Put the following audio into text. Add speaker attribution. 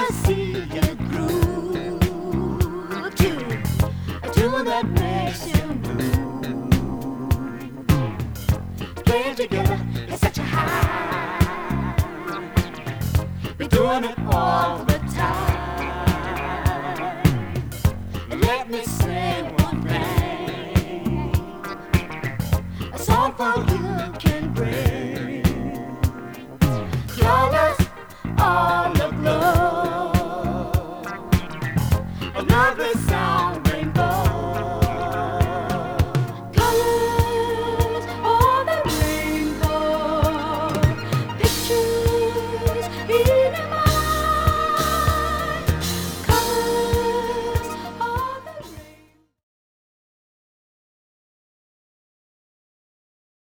Speaker 1: see you groove to a tune that makes you move. Playing together is such a high. We're doing it all the time. Let me sing one thing. A song for you can